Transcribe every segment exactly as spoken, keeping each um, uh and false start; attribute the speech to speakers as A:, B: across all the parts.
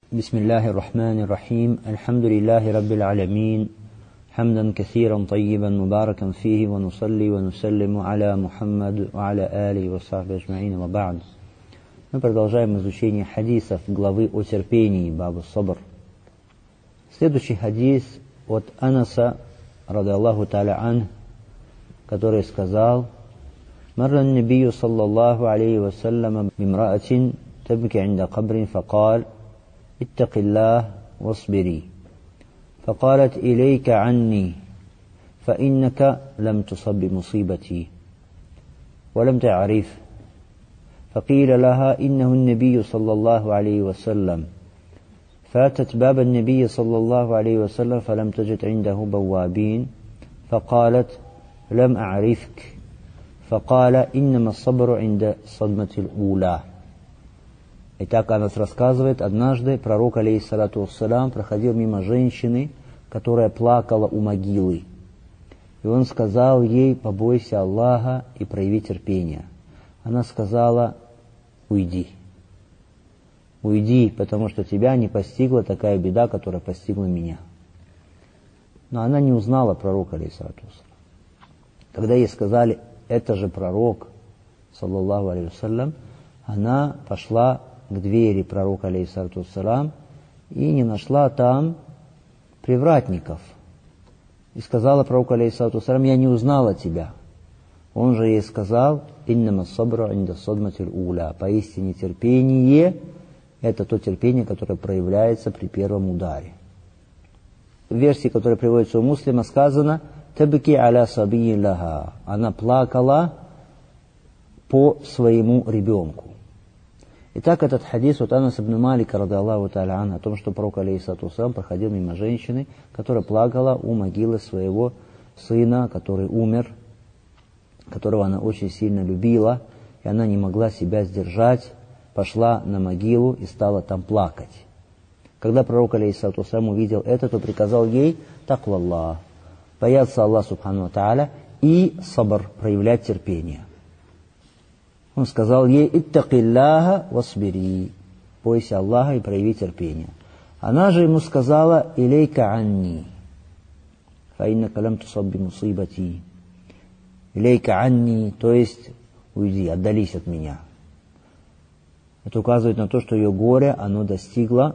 A: بسم الله الرحمن الرحيم الحمد لله رب العالمين حمدا كثيرا طيبا مباركا فيه ونصلي ونسلم على محمد وعلى آله وصحبه أجمعين وبعد. Мы продолжаем изучение хадисов главы о терпении, бабу сабр. Следующий хадис от Анаса, ради Аллаху та'аля ан, который сказал: «Марра набию саллаллаху алейхи вассалям бимраатин табки инда кабрин факал: اتق الله واصبري. فقالت إليك عني فإنك لم تصب بمصيبتي ولم تعرف. فقيل لها إنه النبي صلى الله عليه وسلم. فاتت باب النبي صلى الله عليه وسلم فلم تجد عنده بوابين فقالت لم أعرفك. فقال إنما الصبر عند الصدمة الأولى». Итак, Анас рассказывает, однажды пророк, алейхиссалату вассалям, проходил мимо женщины, которая плакала у могилы. И он сказал ей: побойся Аллаха и прояви терпение. Она сказала: уйди. Уйди, потому что тебя не постигла такая беда, которая постигла меня. Но она не узнала пророка, алейхиссалату вассалям. Когда ей сказали: это же пророк, саллаллаху алейхи вассалям, она пошла к двери пророка, алейхиссалату вассалям, и не нашла там привратников. И сказала пророку, алейхиссалату вассалям: я не узнала тебя. Он же ей сказал: иннама сабру инда садматил уля. Поистине терпение — это то терпение, которое проявляется при первом ударе. В версии, которая приводится у Муслима, сказано: табки аля сабии лаха. Она плакала по своему ребенку. Итак, этот хадис от Анаса ибн Малика, ради Аллаху та'аля ан, о том, что пророк, алейхиссалату вассалям, проходил мимо женщины, которая плакала у могилы своего сына, который умер, которого она очень сильно любила, и она не могла себя сдержать, пошла на могилу и стала там плакать. Когда пророк, алейхиссалату вассалям, увидел это, то приказал ей такваллах, бояться Аллаха субхану ва та'аля, и сабр, проявлять терпение. Он сказал ей: «Иттакиллаха васбири», бойся Аллаха и прояви терпение. Она же ему сказала: «Илейка анни, фаиннака лам тусаб бимусибати». «Илейка анни», то есть уйди, отдались от меня. Это указывает на то, что ее горе, оно достигло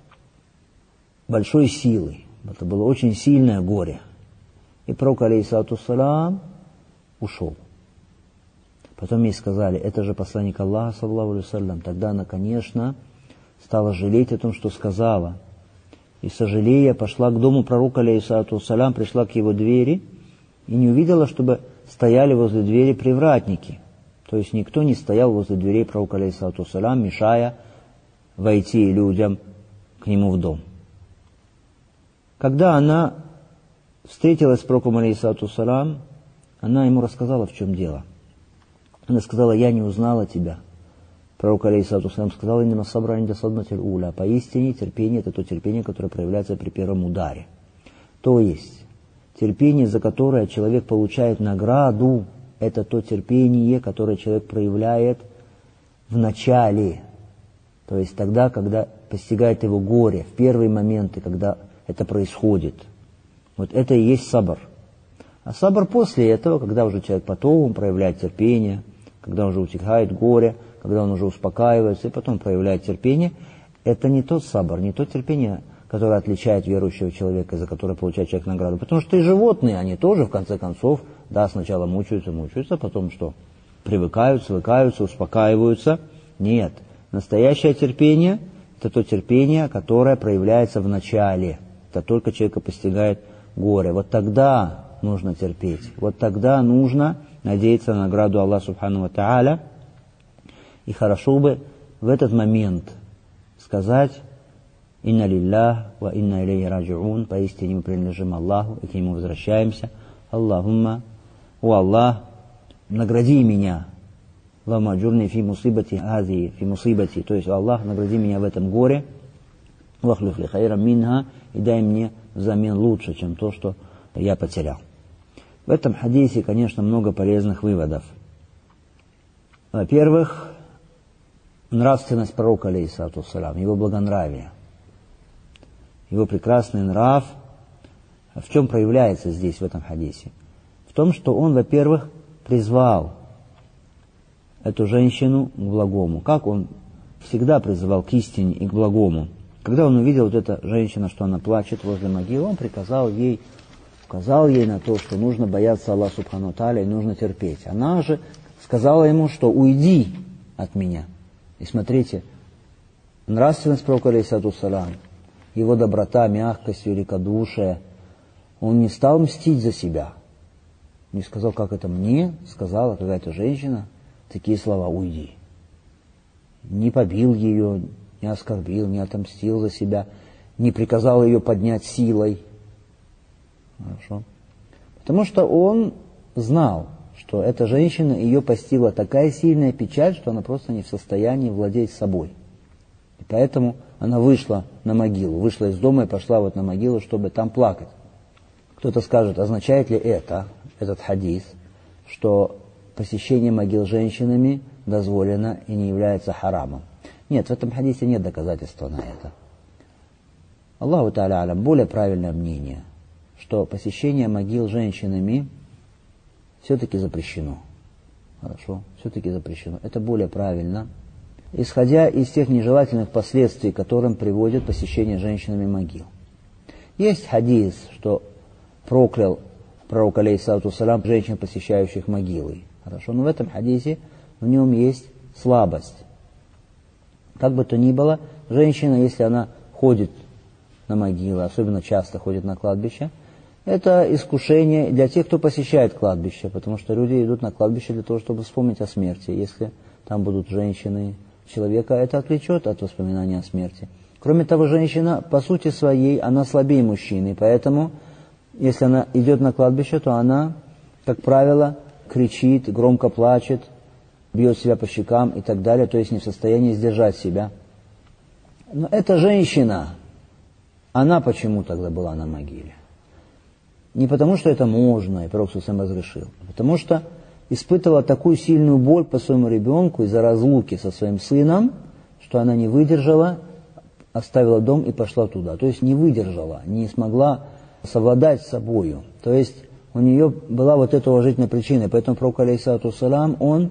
A: большой силы. Это было очень сильное горе. И пророк, алейхиссалату вассалям, ушел. Потом ей сказали: это же посланник Аллаха, саллаллаху алейхи вассалям. Тогда она, конечно, стала жалеть о том, что сказала. И, сожалея, пошла к дому пророка, алейхиссалату вассалям, пришла к его двери и не увидела, чтобы стояли возле двери привратники. То есть никто не стоял возле дверей пророка, алейхиссалату вассалям, мешая войти людям к нему в дом. Когда она встретилась с пророком, алейхиссалату вассалям, она ему рассказала, в чем дело. Она сказала: я не узнала тебя. Пророк, алейхиссалату вассалям, сказал: иннама сабру инда садматил уля. Поистине терпение — это то терпение, которое проявляется при первом ударе. То есть терпение, за которое человек получает награду, это то терпение, которое человек проявляет в начале. То есть тогда, когда постигает его горе, в первые моменты, когда это происходит. Вот это и есть сабр. А сабр после этого, когда уже человек потом проявляет терпение, когда уже утихает горе, когда он уже успокаивается и потом проявляет терпение, это не тот сабр, не то терпение, которое отличает верующего человека, за которое получает человек награду. Потому что и животные, они тоже, в конце концов, да, сначала мучаются, мучаются, потом что? Привыкают, свыкаются, успокаиваются. Нет. Настоящее терпение — это то терпение, которое проявляется в начале. Это только человека постигает горе. Вот тогда нужно терпеть. Вот тогда нужно надеяться на награду Аллаха субхану ва та'аля. И хорошо бы в этот момент сказать: «Инна лиллах ва инна илейхи раджиун», поистине мы принадлежим Аллаху и к Нему возвращаемся. Аллахумма, о Аллах, награди меня, вамаджурни фи мусибати хази, фи мусибати, то есть: Аллах, награди меня в этом горе, вахлиф ли хайрам минха, и дай мне взамен лучше, чем то, что я потерял. В этом хадисе, конечно, много полезных выводов. Во-первых, нравственность пророка, алейхиссалату вассалям, его благонравие. его прекрасный нрав, в чем проявляется здесь, в этом хадисе? В том, что он, во-первых, призвал эту женщину к благому. Как он всегда призывал к истине и к благому. Когда он увидел вот эта женщина, что она плачет возле могилы, он приказал ей, указал ей на то, что нужно бояться Аллаха Субхану Тааля и нужно терпеть. Она же сказала ему, что уйди от меня. И смотрите, нравственность пророка алейхиссалату вассалям, его доброта, мягкость, великодушие, он не стал мстить за себя. Не сказал, как это мне сказала какая-то женщина, такие слова: уйди. Не побил ее, не оскорбил, не отомстил за себя, не приказал ее поднять силой. Хорошо. Потому что он знал, что эта женщина, ее постигла такая сильная печаль, что она просто не в состоянии владеть собой. И поэтому она вышла на могилу, вышла из дома и пошла вот на могилу, чтобы там плакать. Кто-то скажет, означает ли это, этот хадис, что посещение могил женщинами дозволено и не является харамом? Нет, в этом хадисе нет доказательства на это. Аллаху та'аля алям, более правильное мнение, что посещение могил женщинами все-таки запрещено. Хорошо, все-таки запрещено. Это более правильно, исходя из тех нежелательных последствий, к которым приводит посещение женщинами могил. Есть хадис, что проклял пророк алейхиссалату вассалям женщин, посещающих могилы. Хорошо, но в этом хадисе в нем есть слабость. Как бы то ни было, женщина, если она ходит на могилы, особенно часто ходит на кладбище, это искушение для тех, кто посещает кладбище, потому что люди идут на кладбище для того, чтобы вспомнить о смерти. Если там будут женщины, человека это отвлечет от воспоминания о смерти. Кроме того, женщина, по сути своей, она слабее мужчины, поэтому, если она идет на кладбище, то она, как правило, кричит, громко плачет, бьет себя по щекам и так далее, то есть не в состоянии сдержать себя. Но эта женщина, она почему тогда была на могиле? Не потому, что это можно, и пророк сам разрешил, а потому что испытывала такую сильную боль по своему ребенку из-за разлуки со своим сыном, что она не выдержала, оставила дом и пошла туда. То есть не выдержала, не смогла совладать с собою. То есть у нее была вот эта уважительная причина. Поэтому пророк алейхиссалату вассалям, он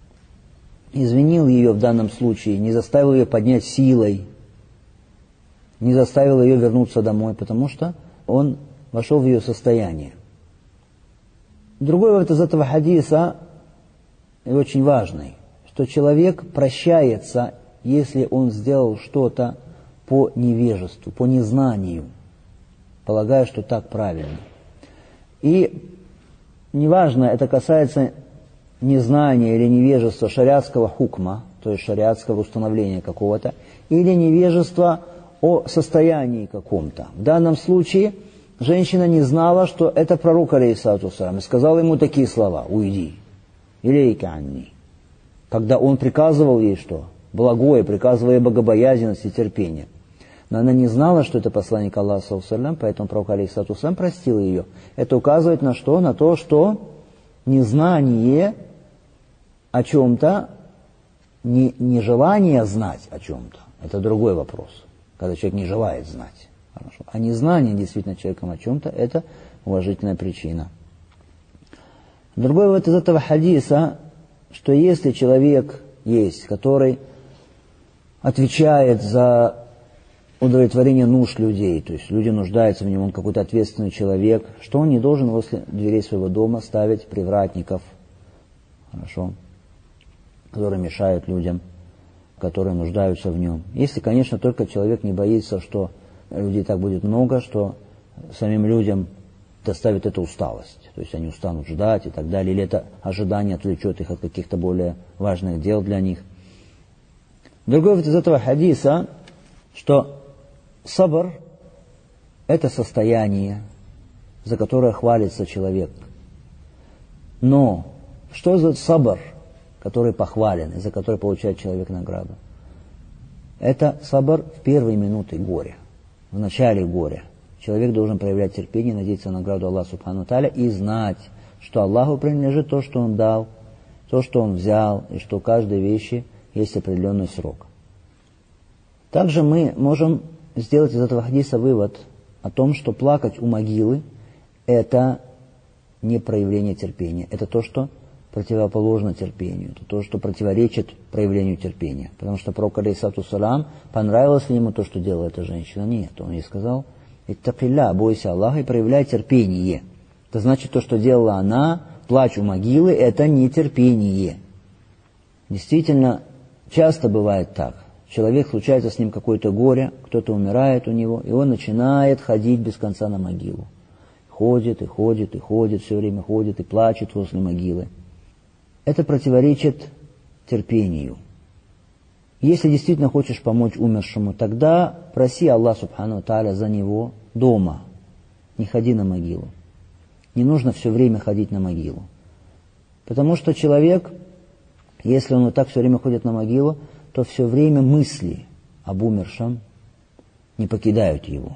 A: извинил ее в данном случае, не заставил ее поднять силой, не заставил ее вернуться домой, потому что он вошел в ее состояние. Другой вывод из этого хадиса, и очень важный, что человек прощается, если он сделал что-то по невежеству, по незнанию, полагая, что так правильно. И неважно, это касается незнания или невежества шариатского хукма, то есть шариатского установления какого-то, или невежества о состоянии каком-то. В данном случае женщина не знала, что это пророк алейхиссалату вассалям, и сказала ему такие слова: уйди, илейка анни. Когда он приказывал ей что? Благое, приказывал ей богобоязненность и терпение. Но она не знала, что это посланник Аллаха, поэтому пророк алейхиссалату вассалям простил ее. Это указывает на что? На то, что незнание о чем-то, не, нежелание знать о чем-то, это другой вопрос, когда человек не желает знать. Хорошо. А незнание действительно человеком о чем-то, это уважительная причина. Другой вывод из этого хадиса, что если человек есть, который отвечает за удовлетворение нужд людей, то есть люди нуждаются в нем, он какой-то ответственный человек, что он не должен возле дверей своего дома ставить привратников, хорошо, которые мешают людям, которые нуждаются в нем. Если, конечно, только человек не боится, что людей так будет много, что самим людям доставит это усталость. То есть они устанут ждать и так далее. Или это ожидание отвлечет их от каких-то более важных дел для них. Другой вывод из этого хадиса, что сабр – это состояние, за которое хвалится человек. Но что за сабр, который похвален и за который получает человек награду? Это сабр в первые минуты горя. В начале горя человек должен проявлять терпение, надеяться на награду Аллаха Субхану Тааля и знать, что Аллаху принадлежит то, что Он дал, то, что Он взял, и что у каждой вещи есть определенный срок. Также мы можем сделать из этого хадиса вывод о том, что плакать у могилы – это не проявление терпения. Это то, что противоположно терпению. Это то, что противоречит проявлению терпения. Потому что пророк, алейхиссалату вассалам, понравилось ли ему то, что делала эта женщина? Нет. Он ей сказал: «Иттакилля, бойся Аллаха и проявляй терпение». Это значит, то, что делала она, плач у могилы, это не терпение. Действительно, часто бывает так. Человек, случается с ним какое-то горе, кто-то умирает у него, и он начинает ходить без конца на могилу. Ходит и ходит и ходит, все время ходит и плачет возле могилы. Это противоречит терпению. Если действительно хочешь помочь умершему, тогда проси Аллаха субхану ва тааля за него дома. Не ходи на могилу. Не нужно все время ходить на могилу. Потому что человек, если он вот так все время ходит на могилу, то все время мысли об умершем не покидают его.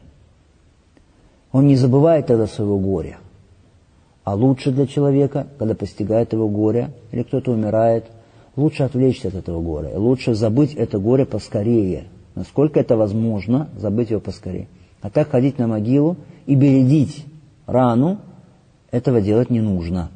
A: Он не забывает тогда своего горя. А лучше для человека, когда постигает его горе, или кто-то умирает, лучше отвлечься от этого горя. Лучше забыть это горе поскорее. Насколько это возможно, забыть его поскорее. А так ходить на могилу и бередить рану, этого делать не нужно.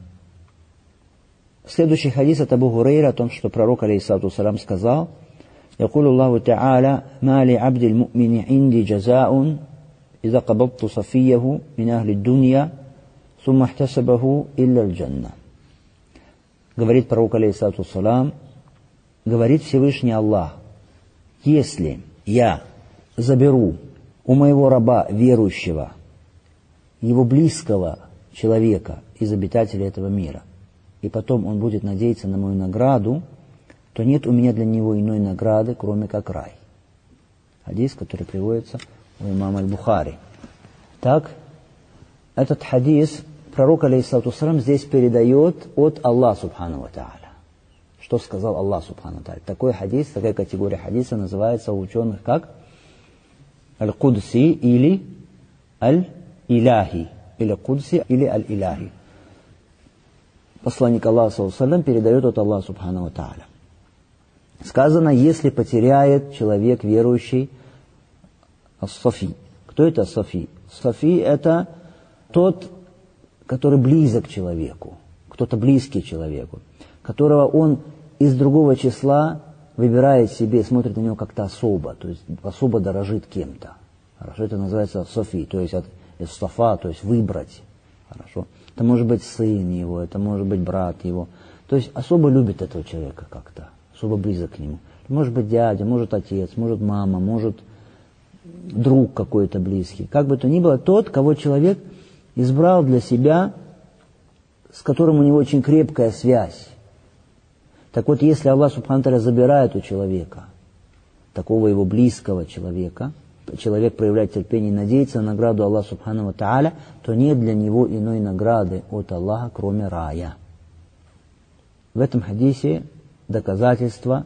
A: Следующий хадис от Абу Хурейра о том, что пророк, алейхиссалату вассалам, сказал: «Якулу Аллаху та'аля, ма ли абдиль му'мини инди джазаун, иза кабабту сафияху мин ахли дунья, сумма ихтасабаху илля аль-джанна». Говорит пророк, алейхиссалату вассалам, говорит Всевышний Аллах: если я заберу у моего раба верующего, его близкого человека из обитателей этого мира, и потом он будет надеяться на мою награду, то нет у меня для него иной награды, кроме как рай. Хадис, который приводится у имама аль-Бухари. Так, этот хадис пророк, алейхиссалату вассалам, здесь передает от Аллаха субхану ва тааля. Что сказал Аллах субхану ва тааля? Такой хадис, такая категория хадиса называется у ученых как аль-Кудси или аль-Иляхи. Или Кудси, или аль-Иляхи. Посланник Аллаха саллаллаху алейхи ва саллям передает от Аллаха субхану ва тааля. Сказано, если потеряет человек верующий ас-Сафи. Кто это ас-Сафи? Сафи – это тот, который близок к человеку, кто-то близкий человеку, которого он из другого числа выбирает себе, смотрит на него как-то особо, то есть особо дорожит кем-то. Хорошо, это называется Софи, то есть от Ис-Сафа, то есть выбрать. Хорошо. Это может быть сын его, это может быть брат его. То есть особо любит этого человека как-то, особо близок к нему. Может быть дядя, может отец, может мама, может друг какой-то близкий. Как бы то ни было, тот, кого человек избрал для себя, с которым у него очень крепкая связь. Так вот, если Аллах субхану ва тааля забирает у человека, такого его близкого человека, человек проявляет терпение и надеется на награду Аллаха субхану ва тааля, то нет для него иной награды от Аллаха, кроме рая. В этом хадисе доказательство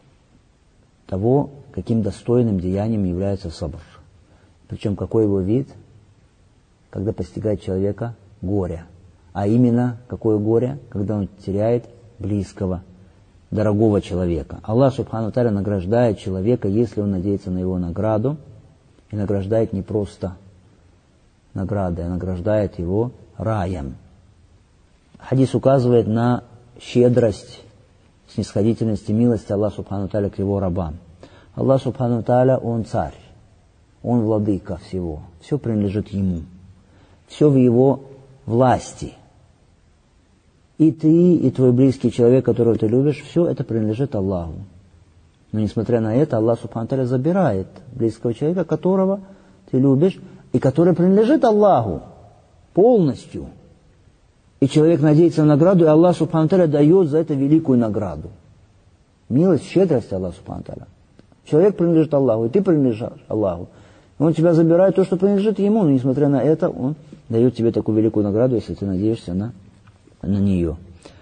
A: того, каким достойным деянием является сабр. Причем какой его вид, когда постигает человека горе. А именно, какое горе, когда он теряет близкого, дорогого человека. Аллах субхану ва тааля награждает человека, если он надеется на его награду, и награждает не просто наградой, а награждает его раем. Хадис указывает на щедрость, снисходительность и милость Аллаха субхану ва тааля к его рабам. Аллах субхану ва тааля, Он царь, Он владыка всего, все принадлежит Ему, все в Его власти. И ты, и твой близкий человек, которого ты любишь, все это принадлежит Аллаху. Но несмотря на это, Аллах субхану ва тааля забирает близкого человека, которого ты любишь, и который принадлежит Аллаху полностью. И человек надеется на награду, и Аллах субхану ва тааля дает за это великую награду. Милость, щедрость Аллаха субхану ва тааля. Человек принадлежит Аллаху, и ты принадлежишь Аллаху. Он тебя забирает то, что принадлежит Ему, но несмотря на это, Он дает тебе такую великую награду, если ты надеешься на, на нее.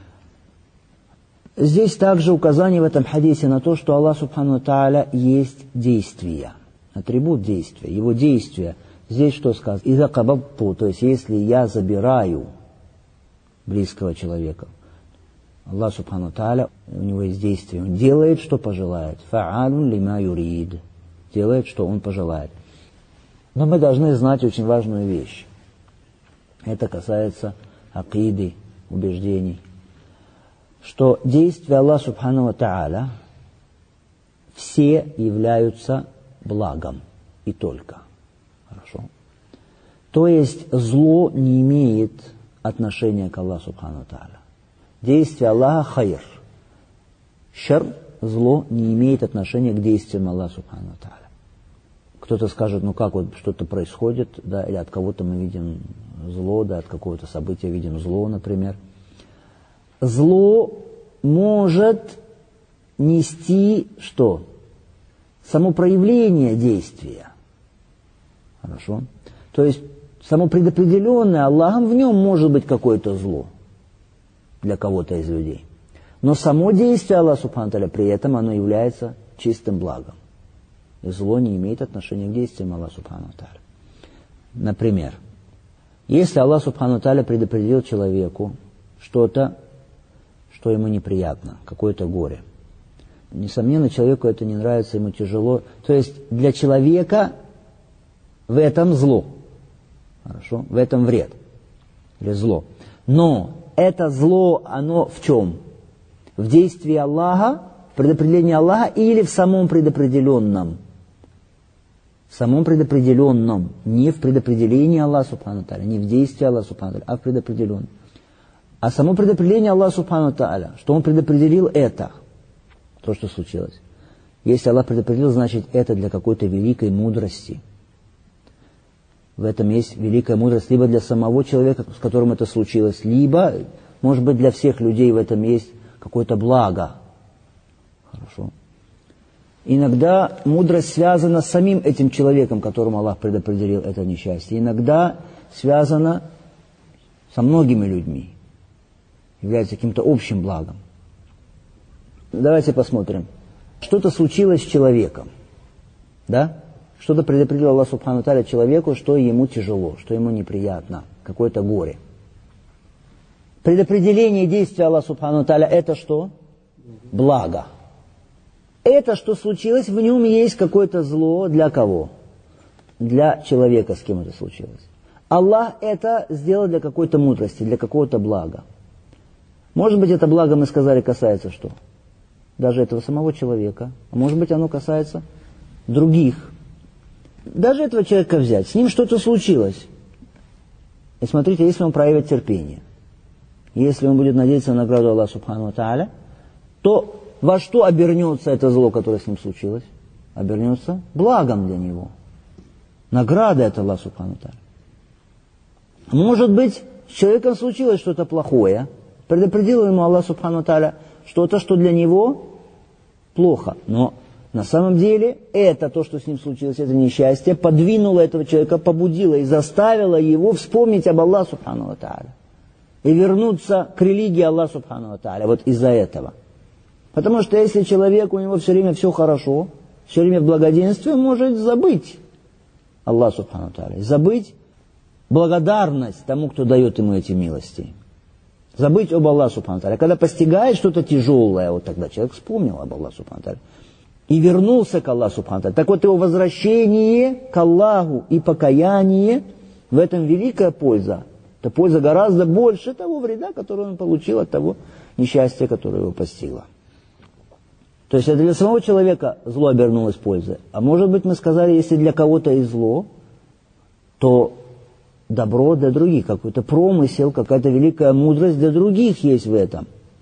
A: Здесь также указание в этом хадисе на то, что Аллах субхану ва тааля есть действие, атрибут действия, Его действия. Здесь что сказано? «Иза кабабту», то есть если я забираю близкого человека. Аллах субхану ва тааля, у него есть действие, Он делает, что пожелает. «Фа'алун лима юрид», делает, что Он пожелает. Но мы должны знать очень важную вещь. Это касается акиды, убеждений. Что действия Аллаха Субхану ва Тааля все являются благом и только. Хорошо. То есть зло не имеет отношения к Аллаху Субхану ва Тааля. Действие Аллаха хайр. Шар, зло, не имеет отношения к действиям Аллаха Субхану ва Тааля. Кто-то скажет, ну как вот что-то происходит, да, или от кого-то мы видим зло, да, от какого-то события видим зло, например. Зло может нести что? Само проявление действия. Хорошо? То есть само предопределенное Аллахом, в нем может быть какое-то зло для кого-то из людей. Но само действие Аллаха Субхану ва Тааля, при этом оно является чистым благом. И зло не имеет отношения к действиям Аллаха Субхану ва Тааля. Например, если Аллах Субхану ва Тааля предопределил человеку что-то, что ему неприятно, какое-то горе. Несомненно, человеку это не нравится, ему тяжело. То есть для человека в этом зло. Хорошо? В этом вред. Или зло. Но это зло, оно в чем? В действии Аллаха, в предопределении Аллаха или в самом предопределенном? В самом предопределенном. Не в предопределении Аллаха Субхану ва Тааля, не в действии Аллаха Субхану ва Тааля, а в предопределенном. А само предопределение Аллаха Субхану ва Тааля, что Он предопределил это, то, что случилось. Если Аллах предопределил, значит, это для какой-то великой мудрости. В этом есть великая мудрость либо для самого человека, с которым это случилось, либо, может быть, для всех людей в этом есть какое-то благо. Хорошо. Иногда мудрость связана с самим этим человеком, которому Аллах предопределил это несчастье. Иногда связана со многими людьми. Является каким-то общим благом. Давайте посмотрим. Что-то случилось с человеком. Да? Что-то предопределил Аллах Субхану ва Тааля человеку, что ему тяжело, что ему неприятно, какое-то горе. Предопределение действия Аллаха Субхану ва Тааля это что? Благо. Это, что случилось, в нем есть какое-то зло для кого? Для человека, с кем это случилось. Аллах это сделал для какой-то мудрости, для какого-то блага. Может быть, это благо, мы сказали, касается что? Даже этого самого человека. А может быть, оно касается других. Даже этого человека взять. С ним что-то случилось. И смотрите, если он проявит терпение, если он будет надеяться на награду Аллаха Субхану ва Тааля, то во что обернется это зло, которое с ним случилось? Обернется благом для него. Награда это Аллах Субхану ва Тааля. Может быть, с человеком случилось что-то плохое, предопределил ему Аллах Субхану ва Тааля что-то, что для него плохо. Но на самом деле это то, что с ним случилось, это несчастье, подвинуло этого человека, побудило и заставило его вспомнить об Аллахе Субхану ва Тааля. И вернуться к религии Аллаха Субхану ва Тааля. Вот из-за этого. Потому что если человек, у него все время все хорошо, все время в благоденствии, он может забыть Аллах Субхану ва Тааля. Забыть благодарность тому, кто дает ему эти милости. Забыть об Аллахе Субхану ва Тааля. Когда постигает что-то тяжелое, вот тогда человек вспомнил об Аллахе Субхану ва Тааля. И вернулся к Аллаху Субхану ва Тааля. Так вот, его возвращение к Аллаху и покаяние, в этом великая польза. Это польза гораздо больше того вреда, который он получил от того несчастья, которое его постигло. То есть это для самого человека зло обернулось пользой. А может быть, мы сказали, если для кого-то и зло, то добро для других, какой-то промысел, какая-то великая мудрость для других есть в этом.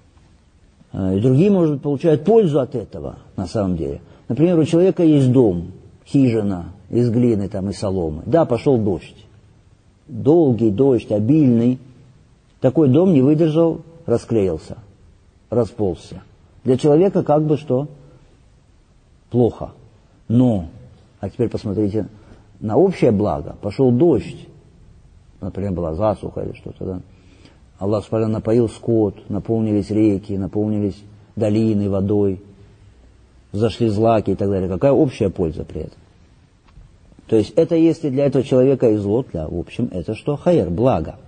A: И другие, может быть, получают пользу от этого, на самом деле. Например, у человека есть дом, хижина из глины там, и соломы. Да, пошел дождь. Долгий дождь, обильный. Такой дом не выдержал, расклеился, расползся. Для человека как бы что? Плохо. Но, а теперь посмотрите на общее благо. Пошел дождь. Например, была засуха или что-то, да. Аллах Субхану напоил скот, наполнились реки, наполнились долины водой, зашли злаки и так далее. Какая общая польза при этом? То есть это если для этого человека и зло, для, в общем, это что? Хайр, благо.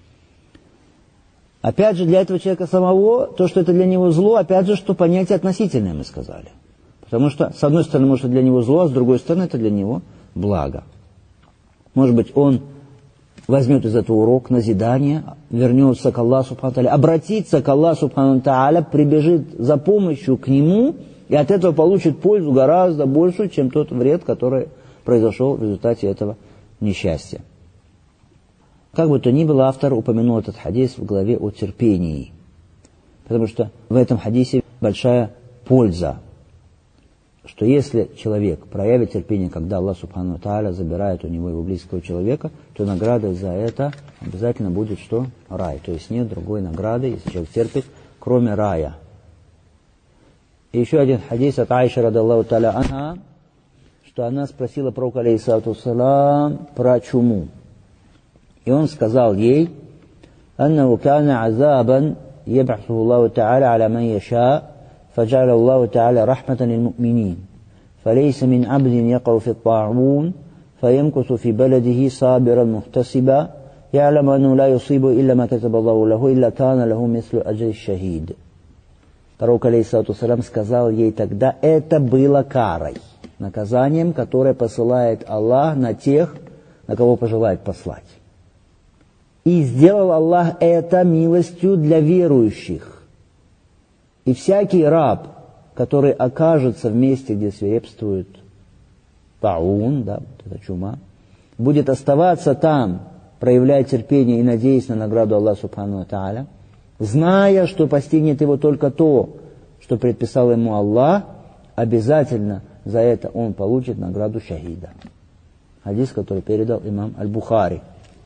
A: Опять же, для этого человека самого, то, что это для него зло, опять же, что понятие относительное, мы сказали. Потому что, с одной стороны, может, это для него зло, а с другой стороны, это для него благо. Может быть, он возьмет из этого урок, назидание, вернется к Аллаху Субхану Тааля, обратится к Аллаху Субхану Тааля, прибежит за помощью к Нему, и от этого получит пользу гораздо большую, чем тот вред, который произошел в результате этого несчастья. Как бы то ни было, автор упомянул этот хадис в главе о терпении, потому что в этом хадисе большая польза, что если человек проявит терпение, когда Аллах Субхану Тааля забирает у него его близкого человека, то наградой за это обязательно будет что? Рай. То есть нет другой награды, если человек терпит, кроме рая. И еще один хадис от Аиши радаллаху тааля анха, что она спросила пророка алейхиссалату вассалам про чуму. И он сказал ей: «Аннаху кана азабан яб'асуху Аллаху тааля аля ман яша». فجعل الله تعالى رحمة للمؤمنين فليس من عبد يقع في الطاعون فيمكث في بلده صابرا محتسبا يعلم أنه لا يصيب إلا ما كتب الله له إلا كان له مثل أجر الشهيد. Пророк алейхиссалату вассалям сказал ей тогда: это было карой, наказанием, которое посылает Аллах на тех, на кого пожелает послать. И сделал Аллах это милостью для верующих. И всякий раб, который окажется в месте, где свирепствует таун, да, вот эта чума, будет оставаться там, проявляя терпение и надеясь на награду Аллаха Субхану ва Тааля, зная, что постигнет его только то, что предписал ему Аллах, обязательно за это он получит награду шахида. Хадис, который передал имам Аль-Бухари.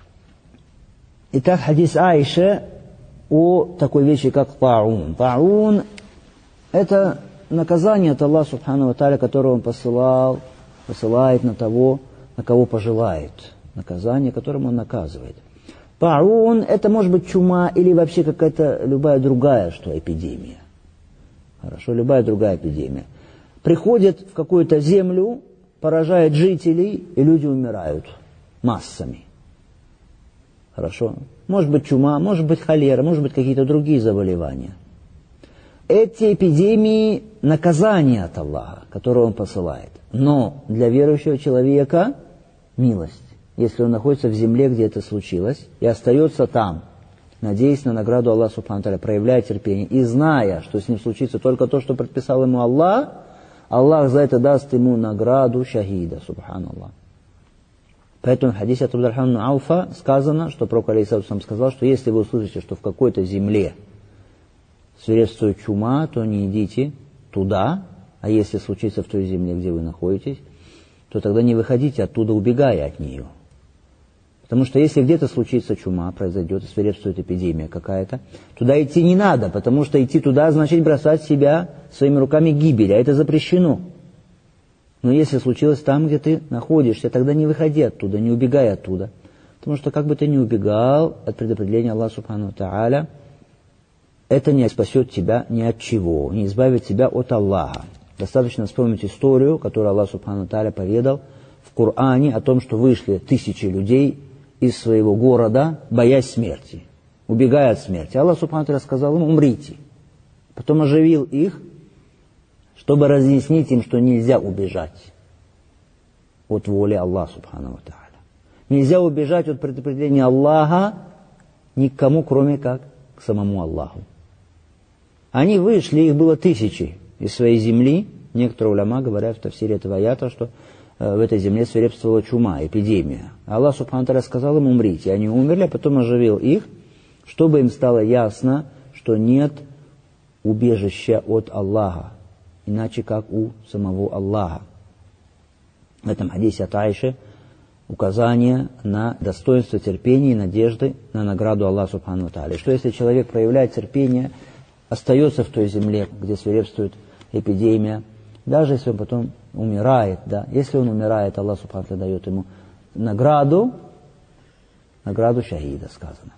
A: Итак, хадис Аиши о такой вещи, как таун. Таун – это наказание от Аллаха Субхану ва Тааля, которое Он посылал, посылает на того, на кого пожелает. Наказание, которым Он наказывает. Таун – это может быть чума или вообще какая-то любая другая что, эпидемия. Хорошо, любая другая эпидемия. Приходит в какую-то землю, поражает жителей, и люди умирают массами. Хорошо. Может быть чума, может быть холера, может быть какие-то другие заболевания. Эти эпидемии – наказание от Аллаха, которое Он посылает. Но для верующего человека милость, если он находится в земле, где это случилось, и остается там, надеясь на награду Аллаха Субхану Тааля, проявляя терпение, и зная, что с ним случится только то, что предписал ему Аллах, Аллах за это даст ему награду шахида, субханаллах. Поэтому в хадисе от Абдуррахмана Ауфа сказано, что пророк алейхиссалату вассалям сказал, что если вы услышите, что в какой-то земле свирепствует чума, то не идите туда, а если случится в той земле, где вы находитесь, то тогда не выходите оттуда, убегая от нее. Потому что если где-то случится чума, произойдет, свирепствует эпидемия какая-то, туда идти не надо, потому что идти туда значит бросать себя своими руками гибели, а это запрещено. Но если случилось там, где ты находишься, тогда не выходи оттуда, не убегай оттуда. Потому что как бы ты ни убегал от предопределения Аллаха Субхану Тааля, это не спасет тебя ни от чего, не избавит тебя от Аллаха. Достаточно вспомнить историю, которую Аллах Субхану Тааля поведал в Коране о том, что вышли тысячи людей из своего города, боясь смерти, убегая от смерти. Аллах Субхану Тааля сказал им: умрите. Потом оживил их, чтобы разъяснить им, что нельзя убежать от воли Аллаха Субхану Тааля. Нельзя убежать от предопределения Аллаха никому, кроме как к самому Аллаху. Они вышли, их было тысячи из своей земли. Некоторые уляма говорят в тафсире этого аята, что э, в этой земле свирепствовала чума, эпидемия. Аллах Субхану Тааля сказал им: умрите. Они умерли, а потом оживил их, чтобы им стало ясно, что нет убежища от Аллаха, иначе как у самого Аллаха. В этом хадисе от Аиши указание на достоинство терпения и надежды на награду Аллаха Субхану Тааля. Что если человек проявляет терпение, остается в той земле, где свирепствует эпидемия, даже если он потом умирает, да, если он умирает, Аллах Субхану Тааля дает ему награду, награду шахида, сказано.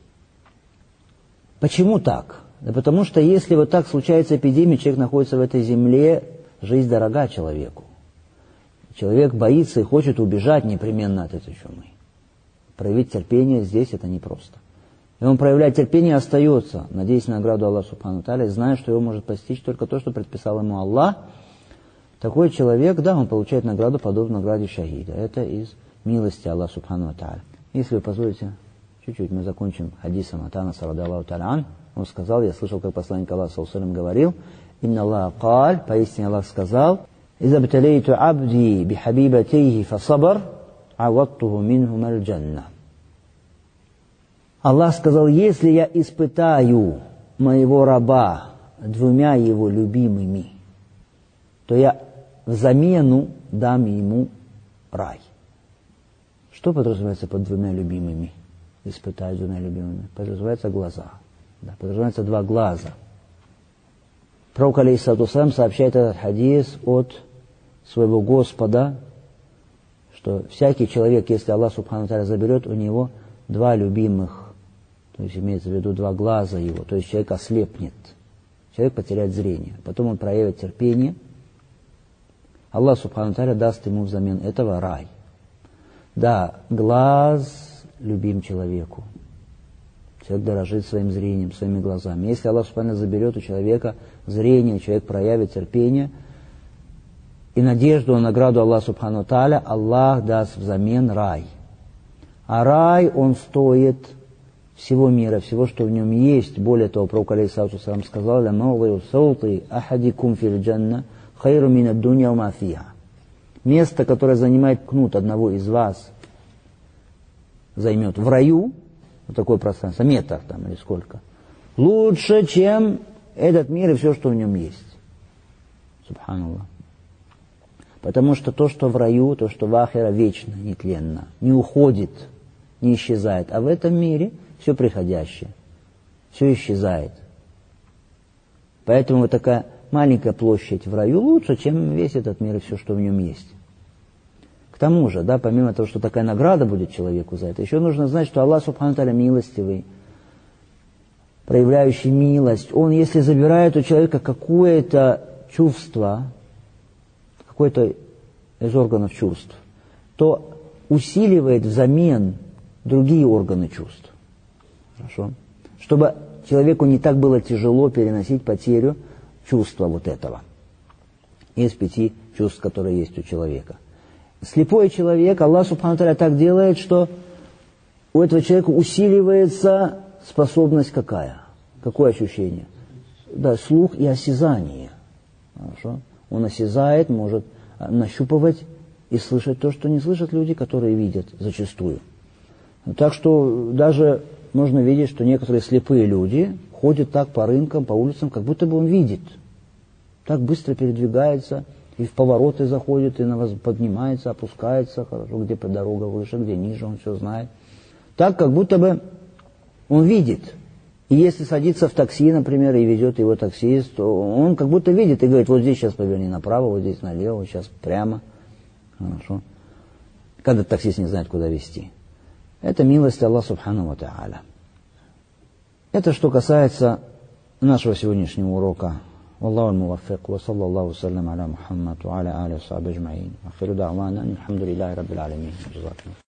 A: Почему так? Да потому что если вот так случается эпидемия, человек находится в этой земле, жизнь дорога человеку. Человек боится и хочет убежать непременно от этой чумы. Проявить терпение здесь это непросто. И он проявляет терпение и остается, надеясь на награду Аллаха Субхану Тааля, зная, что его может постичь только то, что предписал ему Аллах. Такой человек, да, он получает награду, подобную награде шахида. Это из милости Аллаха Субхану ва Тааля. Если вы позволите, чуть-чуть мы закончим хадисом от Анаса радиаллаху тааля ан. Он сказал, я слышал, как посланник Аллаха саллаллаху алейхи ва саллям говорил: «Инна Аллаха каль», поистине Аллах сказал: «Иза бталейту абди бихабибатейхи фасабар, аваттуху минхум аль-джанна». Аллах сказал: если я испытаю моего раба двумя его любимыми, то я в замену дам ему рай. Что подразумевается под двумя любимыми? Испытать двумя любимыми. Подразумевается глаза. Да, подразумевается два глаза. Пророк алейхиссалату вассалям сообщает этот хадис от своего Господа, что всякий человек, если Аллах Субхану ва Тааля заберет у него два любимых, то есть имеется в виду два глаза его, то есть человек ослепнет, человек потеряет зрение, потом он проявит терпение, Аллах Субхану ва Тааля даст ему взамен этого рай. Да, глаз любим человеку. Человек дорожит своим зрением, своими глазами. Если Аллах Субхану ва Тааля заберет у человека зрение, человек проявит терпение и надежду на награду Аллаха Субхану ва Тааля, Аллах даст взамен рай. А рай, он стоит всего мира, всего, что в нем есть. Более того, пророк алейхиссалату вассалам сказал: «Ля мавдиу саути ахадикум фил джанна хайру мин ад-дунья ва ма фиха». Место, которое занимает кнут одного из вас, займет в раю, вот такое пространство, метр там или сколько, лучше, чем этот мир и все, что в нем есть. Субханаллах. Потому что то, что в раю, то, что в ахира, вечно, нетленно, не уходит, не исчезает. А в этом мире все приходящее, все исчезает. Поэтому вот такая маленькая площадь в раю лучше, чем весь этот мир и все, что в нем есть. К тому же, да, помимо того, что такая награда будет человеку за это, еще нужно знать, что Аллах Субхану ва Тааля милостивый, проявляющий милость. Он, если забирает у человека какое-то чувство, какой-то из органов чувств, то усиливает взамен другие органы чувств. Хорошо? Чтобы человеку не так было тяжело переносить потерю чувства вот этого. Из пяти чувств, которые есть у человека. Слепой человек, Аллах Субхану ва Тааля так делает, что у этого человека усиливается способность какая? Какое ощущение? Да, слух и осязание. Хорошо? Он осязает, может нащупывать и слышать то, что не слышат люди, которые видят зачастую. Так что даже можно видеть, что некоторые слепые люди ходят так по рынкам, по улицам, как будто бы он видит. Так быстро передвигается, и в повороты заходит, и на вас поднимается, опускается, хорошо, где по дорога выше, где ниже, он все знает. Так, как будто бы он видит. И если садится в такси, например, и везет его таксист, то он как будто видит и говорит: вот здесь сейчас поверни направо, вот здесь налево, вот сейчас прямо. Хорошо. Когда таксист не знает, куда везти. Это милость Аллаха Субхану ва Тааля. Это что касается нашего сегодняшнего урока. Валлаху аль-муваффиq, ва саллаллаху саллям аля Мухаммад ва аля алихи ва сахбихи аджмаин. Ахиру да'вана алхамдулиллахи раббил аламин.